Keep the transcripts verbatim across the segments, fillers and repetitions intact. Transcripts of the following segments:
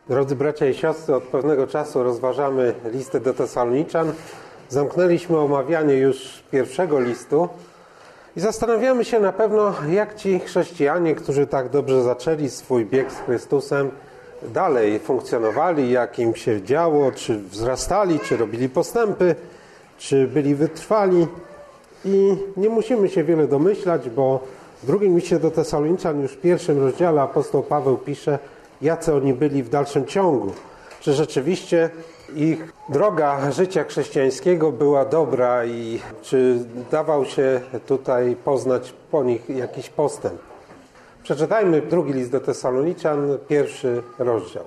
Drodzy bracia i siostry, od pewnego czasu rozważamy listy do Tesaloniczan. Zamknęliśmy omawianie już pierwszego listu i zastanawiamy się na pewno, jak ci chrześcijanie, którzy tak dobrze zaczęli swój bieg z Chrystusem, dalej funkcjonowali, jak im się działo, czy wzrastali, czy robili postępy, czy byli wytrwali. I nie musimy się wiele domyślać, bo w drugim liście do Tesaloniczan, już w pierwszym rozdziale apostoł Paweł pisze, jacy oni byli w dalszym ciągu. Czy rzeczywiście ich droga życia chrześcijańskiego była dobra i czy dawał się tutaj poznać po nich jakiś postęp. Przeczytajmy drugi list do Tesaloniczan, pierwszy rozdział.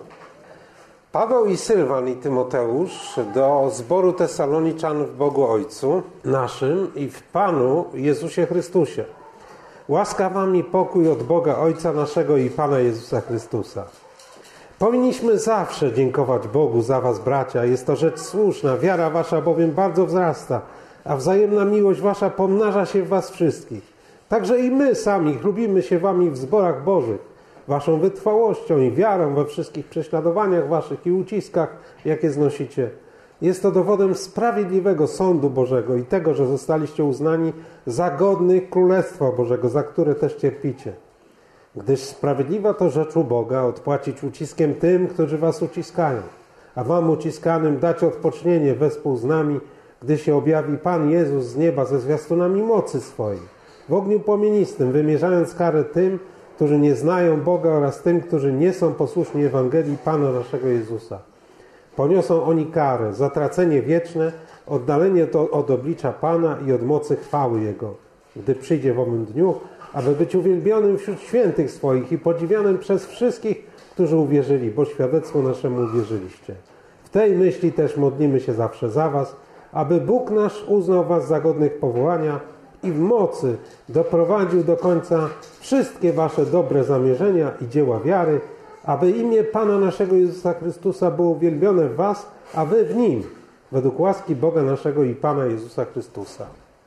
Paweł i Sylwan i Tymoteusz do zboru Tesaloniczan w Bogu Ojcu naszym i w Panu Jezusie Chrystusie. Łaska wam i pokój od Boga Ojca naszego i Pana Jezusa Chrystusa. Powinniśmy zawsze dziękować Bogu za was, bracia. Jest to rzecz słuszna. Wiara wasza bowiem bardzo wzrasta, a wzajemna miłość wasza pomnaża się w was wszystkich. Także i my sami chlubimy się wami w zborach Bożych, waszą wytrwałością i wiarą we wszystkich prześladowaniach waszych i uciskach, jakie znosicie. Jest to dowodem sprawiedliwego sądu Bożego i tego, że zostaliście uznani za godnych Królestwa Bożego, za które też cierpicie. Gdyż sprawiedliwa to rzecz u Boga odpłacić uciskiem tym, którzy was uciskają, a wam uciskanym dać odpocznienie wespół z nami, gdy się objawi Pan Jezus z nieba ze zwiastunami mocy swojej, w ogniu płomienistym, wymierzając karę tym, którzy nie znają Boga oraz tym, którzy nie są posłuszni Ewangelii Pana naszego Jezusa. Poniosą oni karę, zatracenie wieczne, oddalenie to od oblicza Pana i od mocy chwały Jego, gdy przyjdzie w owym dniu, aby być uwielbionym wśród świętych swoich i podziwianym przez wszystkich, którzy uwierzyli, bo świadectwu naszemu uwierzyliście. W tej myśli też modlimy się zawsze za was, aby Bóg nasz uznał was za godnych powołania i w mocy doprowadził do końca wszystkie wasze dobre zamierzenia i dzieła wiary, aby imię Pana naszego Jezusa Chrystusa było uwielbione w was, a wy w Nim, według łaski Boga naszego i Pana Jezusa Chrystusa.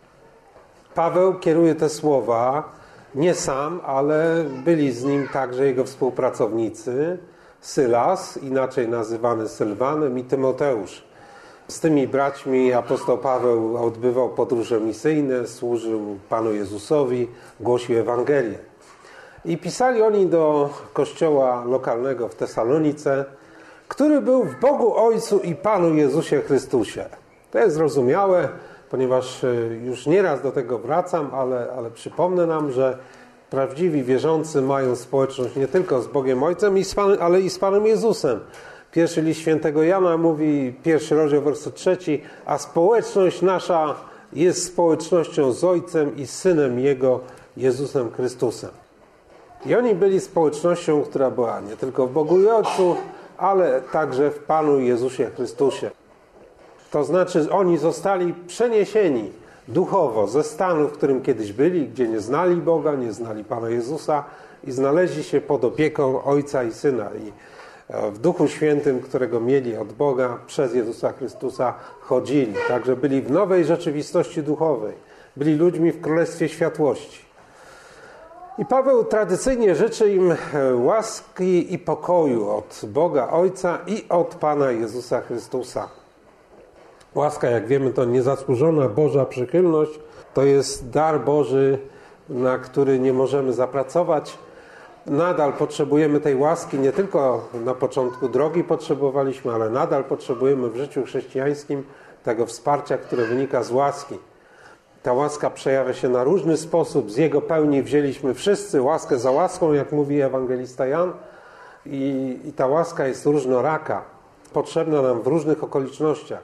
Paweł kieruje te słowa nie sam, ale byli z nim także jego współpracownicy, Sylas, inaczej nazywany Sylwanem, i Tymoteusz. Z tymi braćmi apostoł Paweł odbywał podróże misyjne, służył Panu Jezusowi, głosił Ewangelię. I pisali oni do kościoła lokalnego w Tesalonice, który był w Bogu Ojcu i Panu Jezusie Chrystusie. To jest zrozumiałe, ponieważ już nieraz do tego wracam, ale, ale przypomnę nam, że prawdziwi wierzący mają społeczność nie tylko z Bogiem Ojcem, ale i z Panem Jezusem. Pierwszy list świętego Jana mówi, pierwszy rozdział, werset trzeci, a społeczność nasza jest społecznością z Ojcem i Synem Jego, Jezusem Chrystusem. I oni byli społecznością, która była nie tylko w Bogu i Ojcu, ale także w Panu Jezusie Chrystusie. To znaczy, oni zostali przeniesieni duchowo ze stanu, w którym kiedyś byli, gdzie nie znali Boga, nie znali Pana Jezusa i znaleźli się pod opieką Ojca i Syna. I w Duchu Świętym, którego mieli od Boga, przez Jezusa Chrystusa chodzili. Także byli w nowej rzeczywistości duchowej. Byli ludźmi w Królestwie Światłości. I Paweł tradycyjnie życzy im łaski i pokoju od Boga Ojca i od Pana Jezusa Chrystusa. Łaska, jak wiemy, to niezasłużona Boża przychylność. To jest dar Boży, na który nie możemy zapracować. Nadal potrzebujemy tej łaski, nie tylko na początku drogi potrzebowaliśmy, ale nadal potrzebujemy w życiu chrześcijańskim tego wsparcia, które wynika z łaski. Ta łaska przejawia się na różny sposób. Z Jego pełni wzięliśmy wszyscy łaskę za łaską, jak mówi ewangelista Jan. I, i ta łaska jest różnoraka, potrzebna nam w różnych okolicznościach.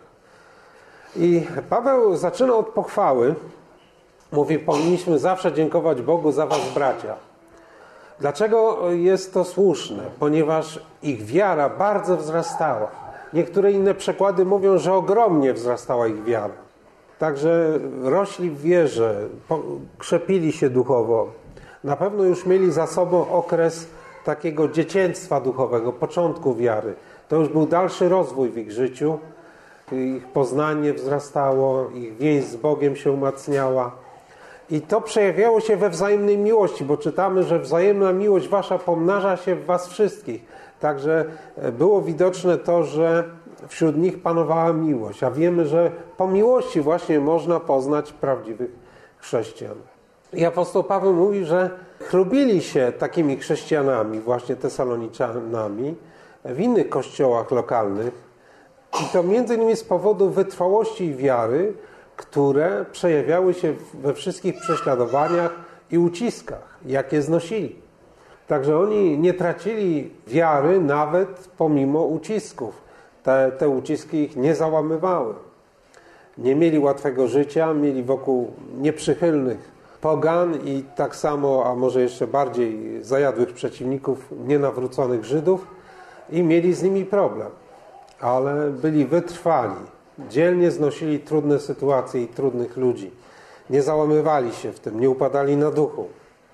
I Paweł zaczyna od pochwały. Mówi, powinniśmy zawsze dziękować Bogu za was, bracia. Dlaczego jest to słuszne? Ponieważ ich wiara bardzo wzrastała. Niektóre inne przekłady mówią, że ogromnie wzrastała ich wiara. Także rośli w wierze, krzepili się duchowo. Na pewno już mieli za sobą okres takiego dzieciństwa duchowego, początku wiary. To już był dalszy rozwój w ich życiu. Ich poznanie wzrastało, ich więź z Bogiem się umacniała. I to przejawiało się we wzajemnej miłości, bo czytamy, że wzajemna miłość wasza pomnaża się w was wszystkich. Także było widoczne to, że wśród nich panowała miłość. A wiemy, że po miłości właśnie można poznać prawdziwych chrześcijan. I apostoł Paweł mówi, że chlubili się takimi chrześcijanami, właśnie Tesaloniczanami, w innych kościołach lokalnych. I to między innymi z powodu wytrwałości i wiary, które przejawiały się we wszystkich prześladowaniach i uciskach, jakie znosili. Także oni nie tracili wiary nawet pomimo ucisków. Te, te uciski ich nie załamywały. Nie mieli łatwego życia, mieli wokół nieprzychylnych pogan i tak samo, a może jeszcze bardziej zajadłych przeciwników, nienawróconych Żydów i mieli z nimi problem. Ale byli wytrwali, dzielnie znosili trudne sytuacje i trudnych ludzi. Nie załamywali się w tym, nie upadali na duchu.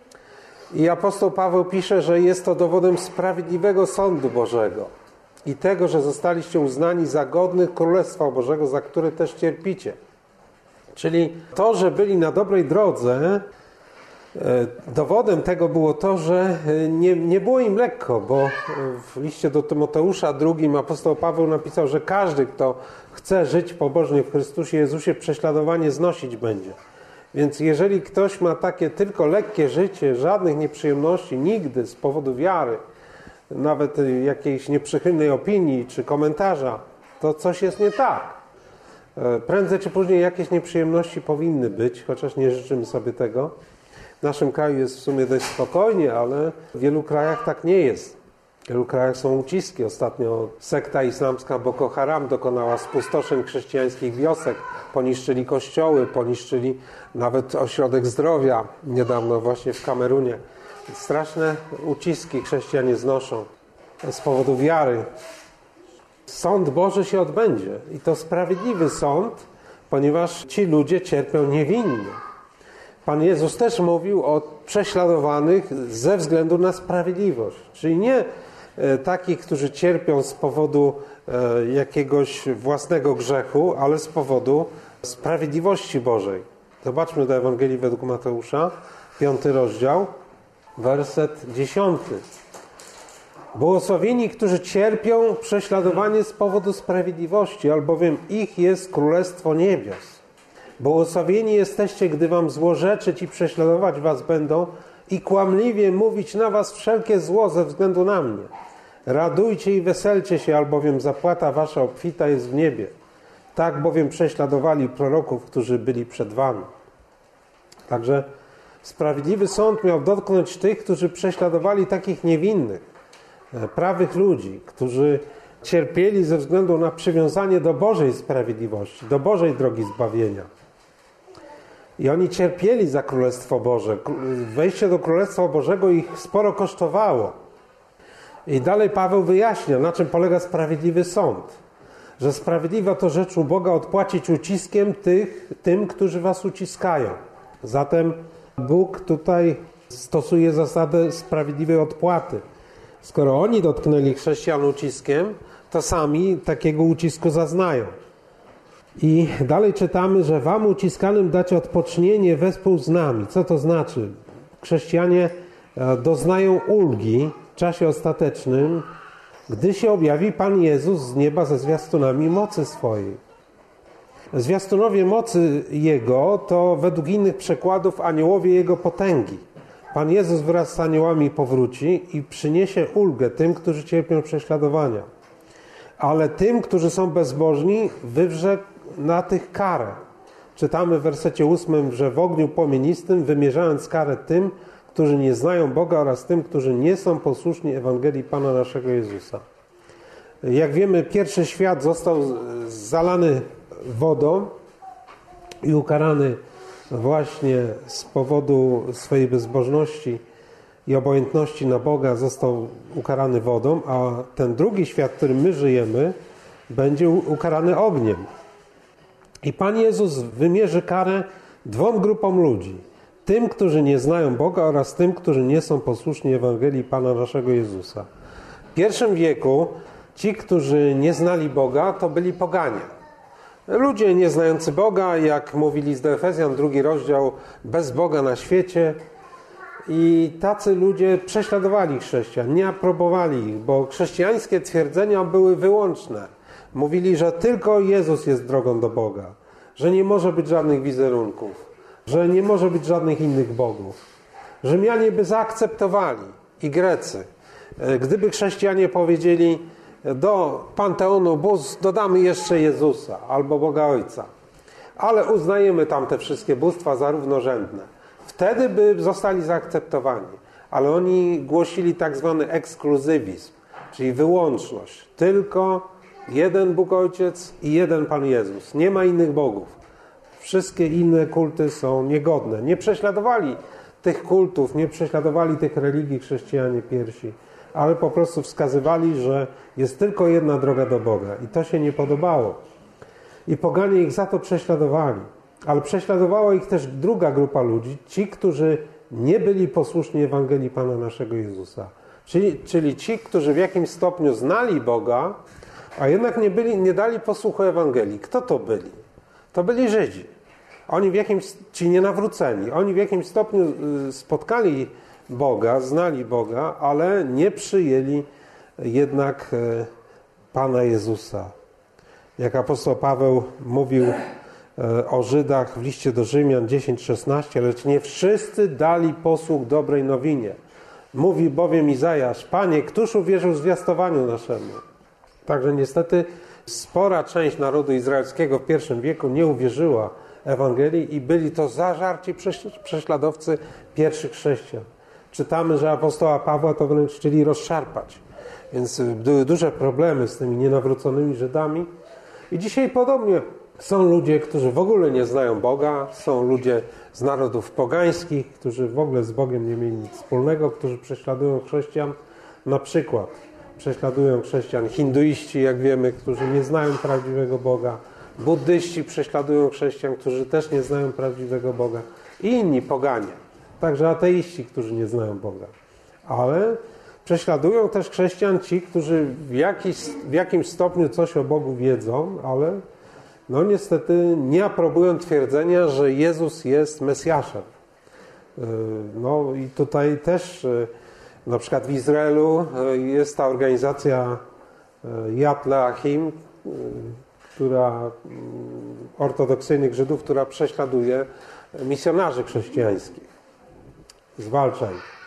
I apostoł Paweł pisze, że jest to dowodem sprawiedliwego sądu Bożego i tego, że zostaliście uznani za godnych Królestwa Bożego, za które też cierpicie. Czyli to, że byli na dobrej drodze, dowodem tego było to, że nie, nie było im lekko, bo w liście do Tymoteusza drugim apostoł Paweł napisał, że każdy, kto chce żyć pobożnie w Chrystusie Jezusie, prześladowanie znosić będzie. Więc jeżeli ktoś ma takie tylko lekkie życie, żadnych nieprzyjemności, nigdy z powodu wiary, nawet jakiejś nieprzychylnej opinii czy komentarza, to coś jest nie tak. Prędzej czy później jakieś nieprzyjemności powinny być, chociaż nie życzymy sobie tego. W naszym kraju jest w sumie dość spokojnie, ale w wielu krajach tak nie jest. W wielu krajach są uciski. Ostatnio sekta islamska Boko Haram dokonała spustoszeń chrześcijańskich wiosek. Poniszczyli kościoły, poniszczyli nawet ośrodek zdrowia niedawno właśnie w Kamerunie. Straszne uciski chrześcijanie znoszą z powodu wiary. Sąd Boży się odbędzie i to sprawiedliwy sąd, ponieważ ci ludzie cierpią niewinnie. Pan Jezus też mówił o prześladowanych ze względu na sprawiedliwość. Czyli nie takich, którzy cierpią z powodu jakiegoś własnego grzechu, ale z powodu sprawiedliwości Bożej. Zobaczmy do Ewangelii według Mateusza, piąty rozdział, werset dziesiąty. Błogosławieni, którzy cierpią prześladowanie z powodu sprawiedliwości, albowiem ich jest Królestwo Niebios. Błogosławieni jesteście, gdy wam złorzeczyć i prześladować was będą i kłamliwie mówić na was wszelkie zło ze względu na mnie. Radujcie i weselcie się, albowiem zapłata wasza obfita jest w niebie. Tak bowiem prześladowali proroków, którzy byli przed wami. Także sprawiedliwy sąd miał dotknąć tych, którzy prześladowali takich niewinnych, prawych ludzi, którzy cierpieli ze względu na przywiązanie do Bożej sprawiedliwości, do Bożej drogi zbawienia. I oni cierpieli za Królestwo Boże. Wejście do Królestwa Bożego ich sporo kosztowało. I dalej Paweł wyjaśnia, na czym polega sprawiedliwy sąd. Że sprawiedliwa to rzecz u Boga odpłacić uciskiem tych, tym, którzy was uciskają. Zatem Bóg tutaj stosuje zasadę sprawiedliwej odpłaty. Skoro oni dotknęli chrześcijan uciskiem, to sami takiego ucisku zaznają. I dalej czytamy, że wam uciskanym dać odpocznienie wespół z nami. Co to znaczy? Chrześcijanie doznają ulgi w czasie ostatecznym, gdy się objawi Pan Jezus z nieba ze zwiastunami mocy swojej. Zwiastunowie mocy Jego to według innych przekładów aniołowie Jego potęgi. Pan Jezus wraz z aniołami powróci i przyniesie ulgę tym, którzy cierpią prześladowania. Ale tym, którzy są bezbożni, wywrze na tych karę. Czytamy w wersecie ósmym, że w ogniu płomienistym, wymierzając karę tym, którzy nie znają Boga oraz tym, którzy nie są posłuszni Ewangelii Pana naszego Jezusa. Jak wiemy, pierwszy świat został zalany wodą i ukarany właśnie z powodu swojej bezbożności i obojętności na Boga został ukarany wodą, a ten drugi świat, w którym my żyjemy, będzie ukarany ogniem. I Pan Jezus wymierzy karę dwom grupom ludzi. Tym, którzy nie znają Boga oraz tym, którzy nie są posłuszni Ewangelii Pana naszego Jezusa. W pierwszym wieku ci, którzy nie znali Boga, to byli poganie. Ludzie nieznający Boga, jak mówi list do Efezjan, drugi rozdział, bez Boga na świecie. I tacy ludzie prześladowali chrześcijan, nie aprobowali ich, bo chrześcijańskie twierdzenia były wyłączne. Mówili, że tylko Jezus jest drogą do Boga, że nie może być żadnych wizerunków, że nie może być żadnych innych bogów. Rzymianie by zaakceptowali i Grecy. Gdyby chrześcijanie powiedzieli, do Panteonu bóstw dodamy jeszcze Jezusa albo Boga Ojca, ale uznajemy tam te wszystkie bóstwa za równorzędne. Wtedy by zostali zaakceptowani. Ale oni głosili tak zwany ekskluzywizm, czyli wyłączność. Tylko jeden Bóg Ojciec i jeden Pan Jezus. Nie ma innych bogów. Wszystkie inne kulty są niegodne. Nie prześladowali tych kultów, nie prześladowali tych religii chrześcijanie pierwsi, ale po prostu wskazywali, że jest tylko jedna droga do Boga. I to się nie podobało. I poganie ich za to prześladowali. Ale prześladowała ich też druga grupa ludzi, ci, którzy nie byli posłuszni Ewangelii Pana naszego Jezusa. Czyli, czyli ci, którzy w jakimś stopniu znali Boga, a jednak nie, byli, nie dali posłuchu Ewangelii. Kto to byli? To byli Żydzi. Oni w jakimś, ci nienawróceni. Oni w jakimś stopniu spotkali Boga, znali Boga, ale nie przyjęli jednak Pana Jezusa. Jak apostoł Paweł mówił o Żydach w liście do Rzymian dziesięć szesnaście, lecz nie wszyscy dali posłuch dobrej nowinie. Mówi bowiem Izajasz, Panie, któż uwierzył zwiastowaniu naszemu? Także niestety spora część narodu izraelskiego w pierwszym wieku nie uwierzyła Ewangelii i byli to zażarci prześladowcy pierwszych chrześcijan. Czytamy, że apostoła Pawła to wręcz chcieli rozszarpać. Więc były duże problemy z tymi nienawróconymi Żydami. I dzisiaj podobnie są ludzie, którzy w ogóle nie znają Boga, są ludzie z narodów pogańskich, którzy w ogóle z Bogiem nie mieli nic wspólnego, którzy prześladują chrześcijan. Na przykład prześladują chrześcijan hinduiści, jak wiemy, którzy nie znają prawdziwego Boga. Buddyści prześladują chrześcijan, którzy też nie znają prawdziwego Boga. I inni poganie. Także ateiści, którzy nie znają Boga. Ale prześladują też chrześcijan ci, którzy w, jakiś, w jakimś stopniu coś o Bogu wiedzą, ale no niestety nie aprobują twierdzenia, że Jezus jest Mesjaszem. No i tutaj też na przykład w Izraelu jest ta organizacja Yad Leachim, która ortodoksyjnych Żydów, która prześladuje misjonarzy chrześcijańskich. Zwalcza ich.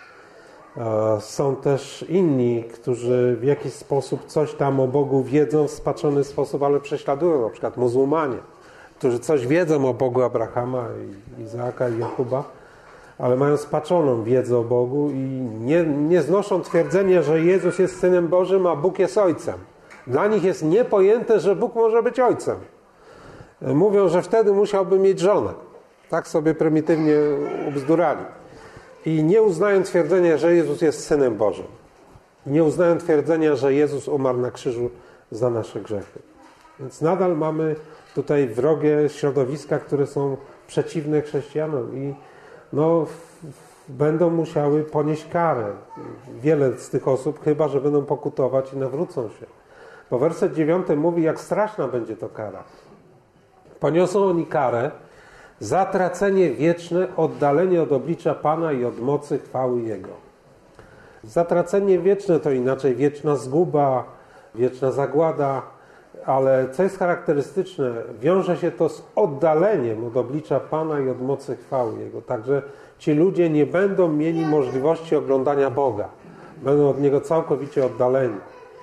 Są też inni, którzy w jakiś sposób coś tam o Bogu wiedzą w spaczony sposób, ale prześladują, na przykład muzułmanie, którzy coś wiedzą o Bogu Abrahama, Izaaka i Jakuba, ale mają spaczoną wiedzę o Bogu i nie, nie znoszą twierdzenia, że Jezus jest Synem Bożym, a Bóg jest Ojcem. Dla nich jest niepojęte, że Bóg może być Ojcem. Mówią, że wtedy musiałby mieć żonę. Tak sobie prymitywnie ubzdurali. I nie uznają twierdzenia, że Jezus jest Synem Bożym. Nie uznają twierdzenia, że Jezus umarł na krzyżu za nasze grzechy. Więc nadal mamy tutaj wrogie środowiska, które są przeciwne chrześcijanom i no, będą musiały ponieść karę. Wiele z tych osób, chyba że będą pokutować i nawrócą się. Bo werset dziewiąty mówi, jak straszna będzie to kara. Poniosą oni karę, zatracenie wieczne, oddalenie od oblicza Pana i od mocy chwały Jego. Zatracenie wieczne to inaczej wieczna zguba, wieczna zagłada, ale co jest charakterystyczne, wiąże się to z oddaleniem od oblicza Pana i od mocy chwały Jego. Także ci ludzie nie będą mieli możliwości oglądania Boga. Będą od Niego całkowicie oddaleni.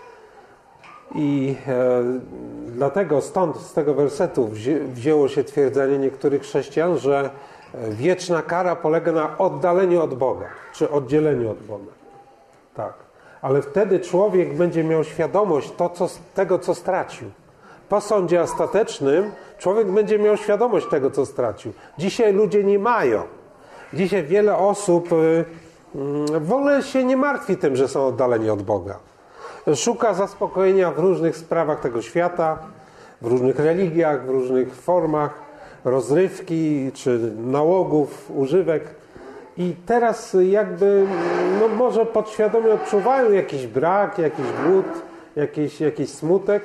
I e, dlatego stąd z tego wersetu wzi, wzięło się twierdzenie niektórych chrześcijan, że wieczna kara polega na oddaleniu od Boga, czy oddzieleniu od Boga. Tak. Ale wtedy człowiek będzie miał świadomość to, co, tego, co stracił. Po sądzie ostatecznym człowiek będzie miał świadomość tego, co stracił. Dzisiaj ludzie nie mają. Dzisiaj wiele osób y, y, w ogóle się nie martwi tym, że są oddaleni od Boga. Szuka zaspokojenia w różnych sprawach tego świata, w różnych religiach, w różnych formach rozrywki czy nałogów, używek. I teraz jakby, no może podświadomie odczuwają jakiś brak, jakiś głód, jakiś, jakiś smutek,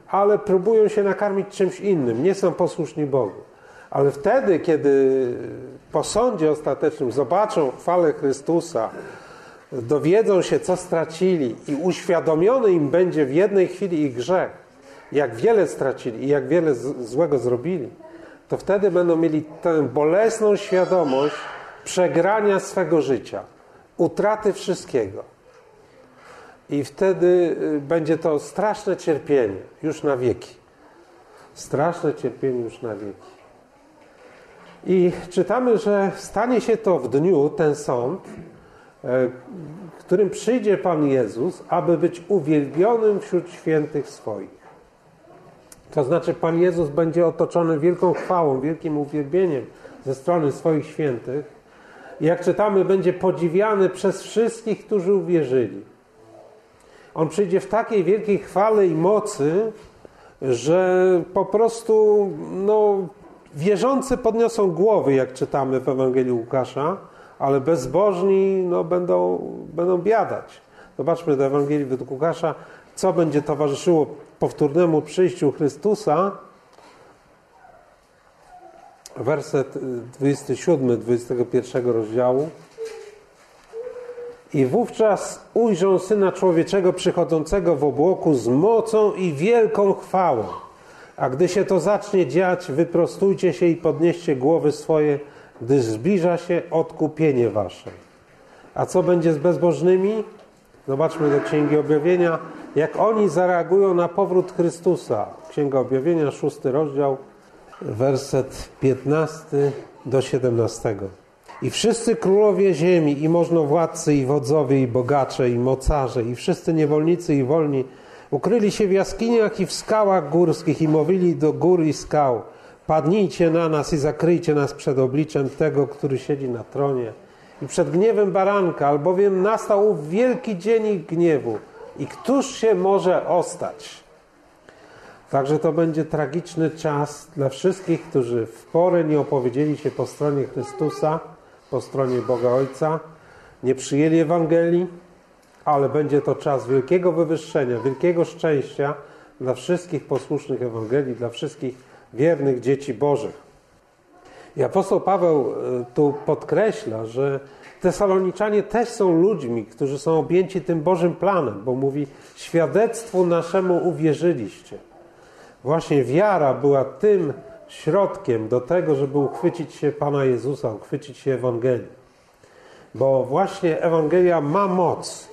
ale próbują się nakarmić czymś innym, nie są posłuszni Bogu. Ale wtedy, kiedy po sądzie ostatecznym zobaczą chwałę Chrystusa, dowiedzą się, co stracili i uświadomiony im będzie w jednej chwili ich grzech, jak wiele stracili i jak wiele złego zrobili, to wtedy będą mieli tę bolesną świadomość przegrania swego życia, utraty wszystkiego. I wtedy będzie to straszne cierpienie już na wieki. Straszne cierpienie już na wieki. I czytamy, że stanie się to w dniu, ten sąd, w którym przyjdzie Pan Jezus, aby być uwielbionym wśród świętych swoich. To znaczy Pan Jezus będzie otoczony wielką chwałą, wielkim uwielbieniem ze strony swoich świętych. I jak czytamy, będzie podziwiany przez wszystkich, którzy uwierzyli. On przyjdzie w takiej wielkiej chwale i mocy, że po prostu no, wierzący podniosą głowy, jak czytamy w Ewangelii Łukasza, ale bezbożni no, będą, będą biadać. Zobaczmy do Ewangelii według Łukasza, co będzie towarzyszyło powtórnemu przyjściu Chrystusa. Werset dwudziesty siódmy dwudziestego pierwszego rozdziału. I wówczas ujrzą Syna Człowieczego przychodzącego w obłoku z mocą i wielką chwałą. A gdy się to zacznie dziać, wyprostujcie się i podnieście głowy swoje, gdyż zbliża się odkupienie wasze. A co będzie z bezbożnymi? Zobaczmy do Księgi Objawienia, jak oni zareagują na powrót Chrystusa. Księga Objawienia, szósty rozdział, werset piętnasty do siedemnastego. I wszyscy królowie ziemi, i możnowładcy, i wodzowie, i bogacze, i mocarze, i wszyscy niewolnicy i wolni ukryli się w jaskiniach i w skałach górskich i mówili do gór i skał: padnijcie na nas i zakryjcie nas przed obliczem tego, który siedzi na tronie i przed gniewem baranka, albowiem nastał ów wielki dzień ich gniewu i któż się może ostać? Także to będzie tragiczny czas dla wszystkich, którzy w porę nie opowiedzieli się po stronie Chrystusa, po stronie Boga Ojca, nie przyjęli Ewangelii, ale będzie to czas wielkiego wywyższenia, wielkiego szczęścia dla wszystkich posłusznych Ewangelii, dla wszystkich wiernych dzieci Bożych. I apostoł Paweł tu podkreśla, że Tesaloniczanie też są ludźmi, którzy są objęci tym Bożym planem, bo mówi: świadectwu naszemu uwierzyliście. Właśnie wiara była tym środkiem do tego, żeby uchwycić się Pana Jezusa, uchwycić się Ewangelii. Bo właśnie Ewangelia ma moc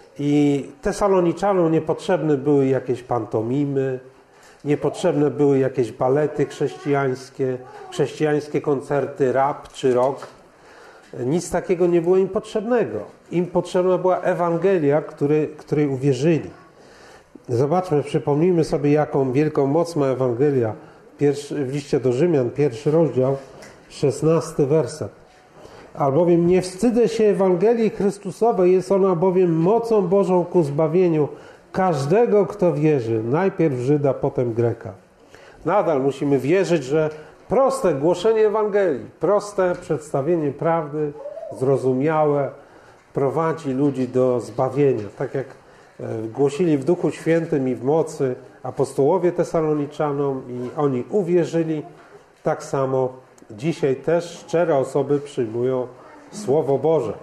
i Tesaloniczanom niepotrzebne były jakieś pantomimy, niepotrzebne były jakieś balety chrześcijańskie, chrześcijańskie koncerty rap czy rock. Nic takiego nie było im potrzebnego. Im potrzebna była Ewangelia, której, której uwierzyli. Zobaczmy, przypomnijmy sobie, jaką wielką moc ma Ewangelia. Pierwszy, w liście do Rzymian, pierwszy rozdział, szesnasty werset. Albowiem nie wstydzę się Ewangelii Chrystusowej, jest ona bowiem mocą Bożą ku zbawieniu każdego, kto wierzy. Najpierw Żyda, potem Greka. Nadal musimy wierzyć, że proste głoszenie Ewangelii, proste przedstawienie prawdy, zrozumiałe, prowadzi ludzi do zbawienia. Tak jak głosili w Duchu Świętym i w mocy apostołowie Tesaloniczanom i oni uwierzyli, tak samo dzisiaj też szczere osoby przyjmują Słowo Boże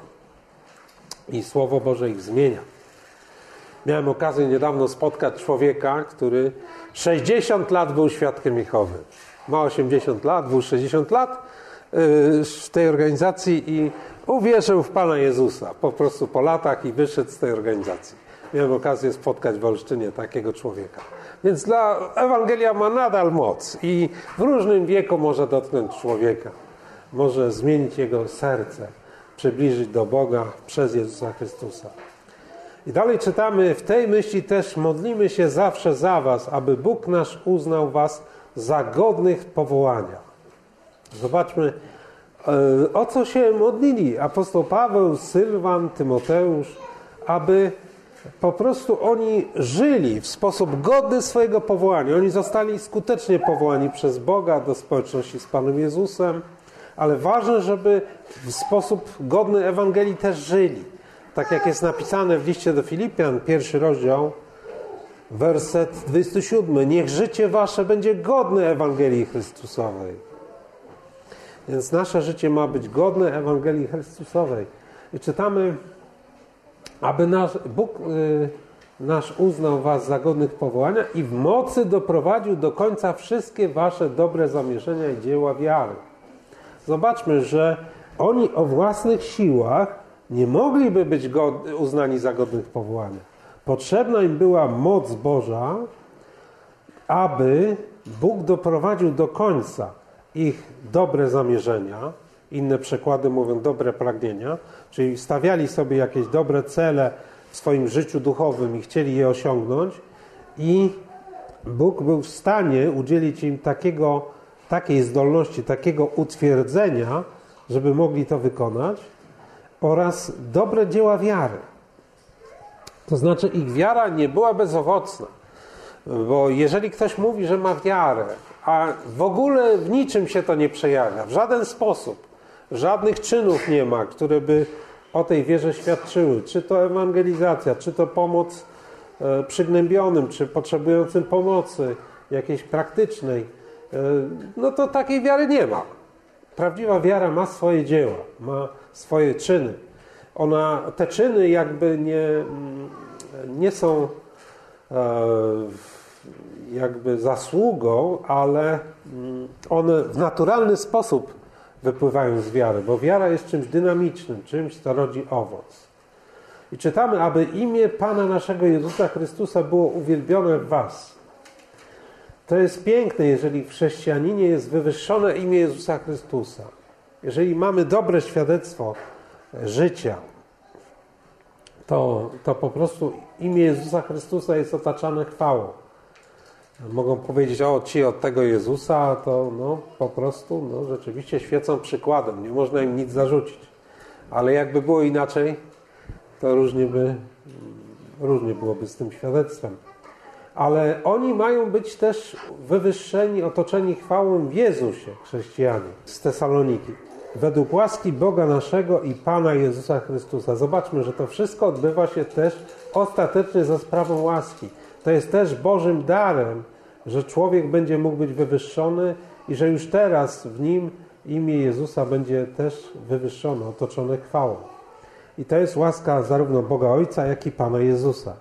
i Słowo Boże ich zmienia. Miałem okazję niedawno spotkać człowieka, który sześćdziesiąt lat był świadkiem Jehowy. Ma osiemdziesiąt lat, był sześćdziesiąt lat w tej organizacji i uwierzył w Pana Jezusa po prostu po latach i wyszedł z tej organizacji. Miałem okazję spotkać w Olsztynie takiego człowieka. Więc dla Ewangelia ma nadal moc i w różnym wieku może dotknąć człowieka. Może zmienić jego serce, przybliżyć do Boga przez Jezusa Chrystusa. I dalej czytamy: w tej myśli też modlimy się zawsze za was, aby Bóg nasz uznał was za godnych powołania. Zobaczmy, o co się modlili apostoł Paweł, Sylwan, Tymoteusz, aby po prostu oni żyli w sposób godny swojego powołania. Oni zostali skutecznie powołani przez Boga do społeczności z Panem Jezusem, ale ważne, żeby w sposób godny Ewangelii też żyli. Tak jak jest napisane w liście do Filipian, pierwszy rozdział, Werset dwudziesty siódmy. Niech życie wasze będzie godne Ewangelii Chrystusowej. Więc nasze życie ma być godne Ewangelii Chrystusowej. I czytamy, aby nasz, Bóg y, nasz uznał was za godnych powołania i w mocy doprowadził do końca wszystkie wasze dobre zamierzenia i dzieła wiary. Zobaczmy, że oni o własnych siłach nie mogliby być god, uznani za godnych powołania. Potrzebna im była moc Boża, aby Bóg doprowadził do końca ich dobre zamierzenia. Inne przekłady mówią dobre pragnienia, czyli stawiali sobie jakieś dobre cele w swoim życiu duchowym i chcieli je osiągnąć i Bóg był w stanie udzielić im takiego, takiej zdolności, takiego utwierdzenia, żeby mogli to wykonać, oraz dobre dzieła wiary. To znaczy ich wiara nie była bezowocna, bo jeżeli ktoś mówi, że ma wiarę, a w ogóle w niczym się to nie przejawia, w żaden sposób, żadnych czynów nie ma, które by o tej wierze świadczyły, czy to ewangelizacja, czy to pomoc e, przygnębionym, czy potrzebującym pomocy jakiejś praktycznej, e, no to takiej wiary nie ma. Prawdziwa wiara ma swoje dzieła, ma swoje czyny. Ona, te czyny jakby nie, nie są e, jakby zasługą, ale one w naturalny sposób wypływają z wiary, bo wiara jest czymś dynamicznym, czymś, co rodzi owoc. I czytamy, aby imię Pana naszego Jezusa Chrystusa było uwielbione w was. To jest piękne, jeżeli w chrześcijaninie jest wywyższone imię Jezusa Chrystusa. Jeżeli mamy dobre świadectwo życia, to, to po prostu imię Jezusa Chrystusa jest otaczane chwałą. Mogą powiedzieć, o ci od tego Jezusa, to no, po prostu no, rzeczywiście świecą przykładem. Nie można im nic zarzucić. Ale jakby było inaczej, to różnie, by, różnie byłoby z tym świadectwem. Ale oni mają być też wywyższeni, otoczeni chwałą w Jezusie, chrześcijanie z Tesaloniki. Według łaski Boga naszego i Pana Jezusa Chrystusa. Zobaczmy, że to wszystko odbywa się też ostatecznie za sprawą łaski. To jest też Bożym darem, że człowiek będzie mógł być wywyższony i że już teraz w nim imię Jezusa będzie też wywyższone, otoczone chwałą. I to jest łaska zarówno Boga Ojca, jak i Pana Jezusa.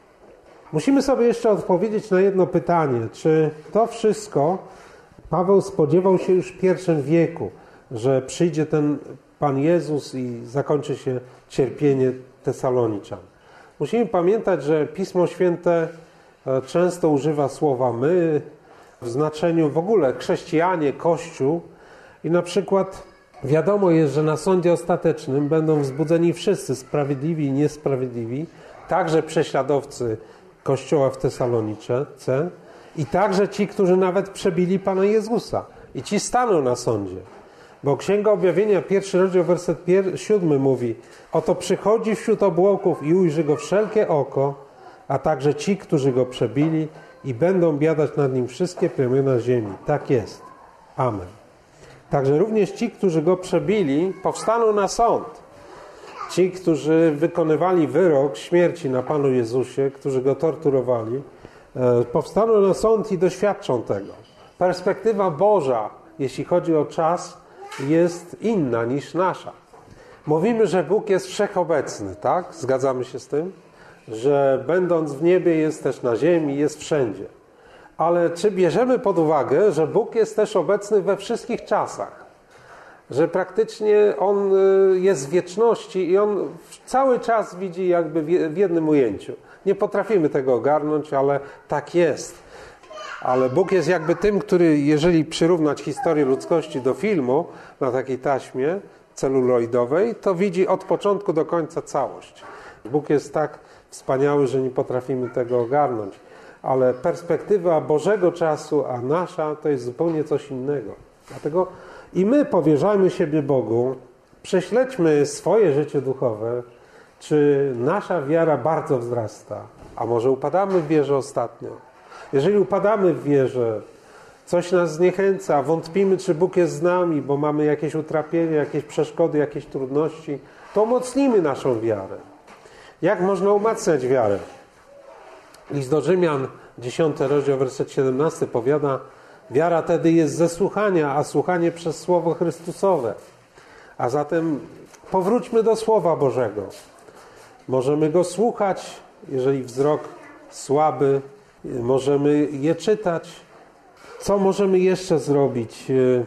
Musimy sobie jeszcze odpowiedzieć na jedno pytanie. Czy to wszystko Paweł spodziewał się już w pierwszym wieku, że przyjdzie ten Pan Jezus i zakończy się cierpienie Tesaloniczan? Musimy pamiętać, że Pismo Święte często używa słowa my w znaczeniu w ogóle chrześcijanie, Kościół i na przykład wiadomo jest, że na sądzie ostatecznym będą wzbudzeni wszyscy sprawiedliwi i niesprawiedliwi, także prześladowcy Kościoła w Tesalonice i także ci, którzy nawet przebili Pana Jezusa i ci staną na sądzie. Bo Księga Objawienia, pierwszy rozdział, werset siódmy mówi: oto przychodzi wśród obłoków i ujrzy go wszelkie oko, a także ci, którzy go przebili i będą biadać nad nim wszystkie plemiona ziemi. Tak jest. Amen. Także również ci, którzy go przebili, powstaną na sąd. Ci, którzy wykonywali wyrok śmierci na Panu Jezusie, którzy go torturowali, powstaną na sąd i doświadczą tego. Perspektywa Boża, jeśli chodzi o czas, jest inna niż nasza. Mówimy, że Bóg jest wszechobecny, tak? Zgadzamy się z tym? Że będąc w niebie jest też na ziemi, jest wszędzie. Ale czy bierzemy pod uwagę, że Bóg jest też obecny we wszystkich czasach? Że praktycznie On jest w wieczności i On cały czas widzi jakby w jednym ujęciu. Nie potrafimy tego ogarnąć, ale tak jest. Ale Bóg jest jakby tym, który, jeżeli przyrównać historię ludzkości do filmu na takiej taśmie celuloidowej, to widzi od początku do końca całość. Bóg jest tak wspaniały, że nie potrafimy tego ogarnąć. Ale perspektywa Bożego czasu, a nasza, to jest zupełnie coś innego. Dlatego i my powierzajmy siebie Bogu, prześledźmy swoje życie duchowe, czy nasza wiara bardzo wzrasta, a może upadamy w wierze ostatnio. Jeżeli upadamy w wierze, coś nas zniechęca, wątpimy, czy Bóg jest z nami, bo mamy jakieś utrapienie, jakieś przeszkody, jakieś trudności, to umocnijmy naszą wiarę. Jak można umacniać wiarę? List do Rzymian, dziesiąty rozdział, werset siedemnasty powiada: wiara tedy jest ze słuchania, a słuchanie przez Słowo Chrystusowe. A zatem powróćmy do Słowa Bożego. Możemy go słuchać, jeżeli wzrok słaby, możemy je czytać. Co możemy jeszcze zrobić?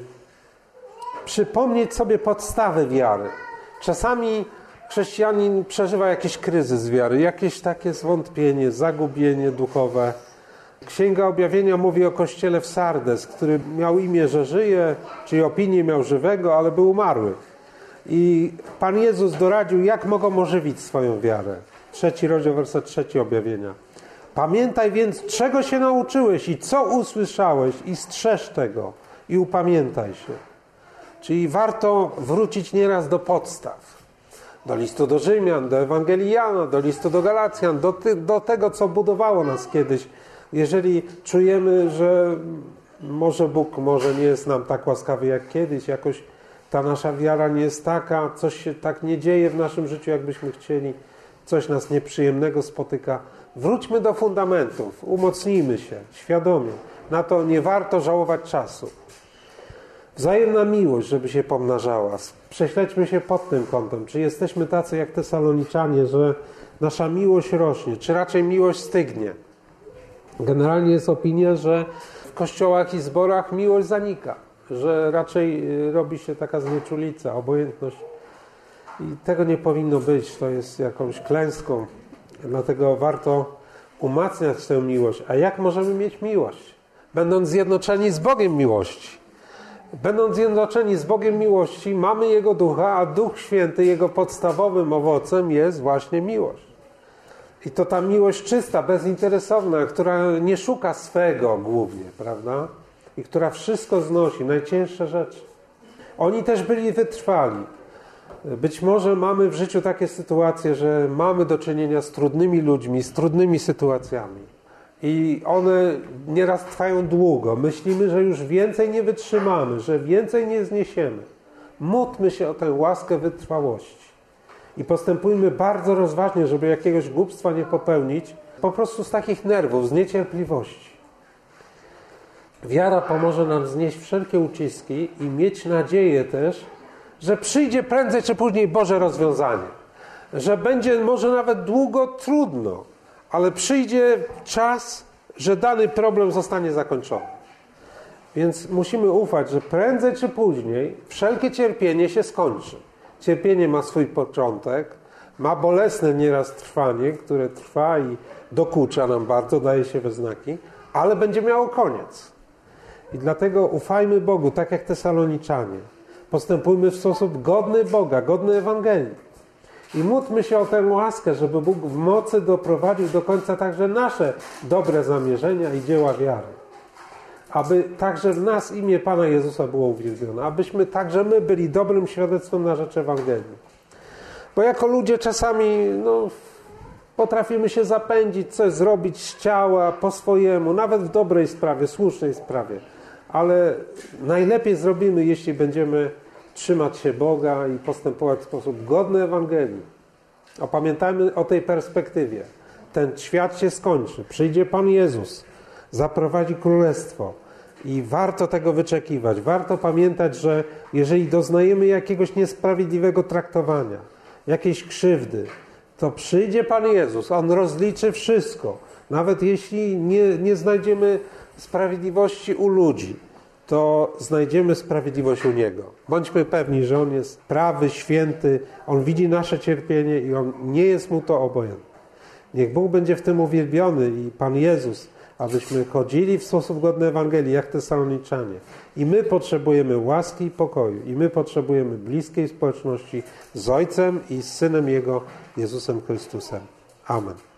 Przypomnieć sobie podstawy wiary. Czasami chrześcijanin przeżywa jakiś kryzys wiary, jakieś takie zwątpienie, zagubienie duchowe. Księga Objawienia mówi o kościele w Sardes, który miał imię, że żyje, czyli opinię miał żywego, ale był umarły. I Pan Jezus doradził, jak mogą ożywić swoją wiarę. Trzeci rozdział, werset trzeci Objawienia. Pamiętaj więc, czego się nauczyłeś i co usłyszałeś, i strzeż tego, i upamiętaj się. Czyli warto wrócić nieraz do podstaw. Do listu do Rzymian, do Ewangelii Jana, do listu do Galacjan, do, ty, do tego, co budowało nas kiedyś. Jeżeli czujemy, że może Bóg może nie jest nam tak łaskawy jak kiedyś, jakoś ta nasza wiara nie jest taka, coś się tak nie dzieje w naszym życiu, jakbyśmy chcieli, coś nas nieprzyjemnego spotyka, wróćmy do fundamentów, umocnijmy się świadomie. Na to nie warto żałować czasu. Wzajemna miłość, żeby się pomnażała. Prześledźmy się pod tym kątem. Czy jesteśmy tacy jak Tesaloniczanie, że nasza miłość rośnie, czy raczej miłość stygnie? Generalnie jest opinia, że w kościołach i zborach miłość zanika, że raczej robi się taka znieczulica, obojętność. I tego nie powinno być, to jest jakąś klęską. Dlatego warto umacniać tę miłość. A jak możemy mieć miłość? Będąc zjednoczeni z Bogiem miłości. Będąc zjednoczeni z Bogiem miłości, mamy Jego Ducha, a Duch Święty, Jego podstawowym owocem jest właśnie miłość. I to ta miłość czysta, bezinteresowna, która nie szuka swego głównie, prawda? I która wszystko znosi, najcięższe rzeczy. Oni też byli wytrwali. Być może mamy w życiu takie sytuacje, że mamy do czynienia z trudnymi ludźmi, z trudnymi sytuacjami. I one nieraz trwają długo. Myślimy, że już więcej nie wytrzymamy, że więcej nie zniesiemy. Módlmy się o tę łaskę wytrwałości. I postępujmy bardzo rozważnie, żeby jakiegoś głupstwa nie popełnić, po prostu z takich nerwów, z niecierpliwości. Wiara pomoże nam znieść wszelkie uciski i mieć nadzieję też, że przyjdzie prędzej czy później Boże rozwiązanie. Że będzie może nawet długo trudno, ale przyjdzie czas, że dany problem zostanie zakończony. Więc musimy ufać, że prędzej czy później wszelkie cierpienie się skończy. Cierpienie ma swój początek, ma bolesne nieraz trwanie, które trwa i dokucza nam bardzo, daje się we znaki, ale będzie miało koniec. I dlatego ufajmy Bogu, tak jak Tesaloniczanie. Postępujmy w sposób godny Boga, godny Ewangelii. I módlmy się o tę łaskę, żeby Bóg w mocy doprowadził do końca także nasze dobre zamierzenia i dzieła wiary. Aby także w nas imię Pana Jezusa było uwielbione. Abyśmy także my byli dobrym świadectwem na rzecz Ewangelii. Bo jako ludzie czasami no, potrafimy się zapędzić, coś zrobić z ciała po swojemu, nawet w dobrej sprawie, słusznej sprawie. Ale najlepiej zrobimy, jeśli będziemy trzymać się Boga i postępować w sposób godny Ewangelii. Opamiętajmy o tej perspektywie. Ten świat się skończy. Przyjdzie Pan Jezus, zaprowadzi królestwo i warto tego wyczekiwać. Warto pamiętać, że jeżeli doznajemy jakiegoś niesprawiedliwego traktowania, jakiejś krzywdy, to przyjdzie Pan Jezus. On rozliczy wszystko. Nawet jeśli nie, nie znajdziemy sprawiedliwości u ludzi, to znajdziemy sprawiedliwość u Niego. Bądźmy pewni, że On jest prawy, święty, On widzi nasze cierpienie i On nie jest Mu to obojętne. Niech Bóg będzie w tym uwielbiony i Pan Jezus, abyśmy chodzili w sposób godny Ewangelii, jak Tesaloniczanie. I my potrzebujemy łaski i pokoju. I my potrzebujemy bliskiej społeczności z Ojcem i z Synem Jego, Jezusem Chrystusem. Amen.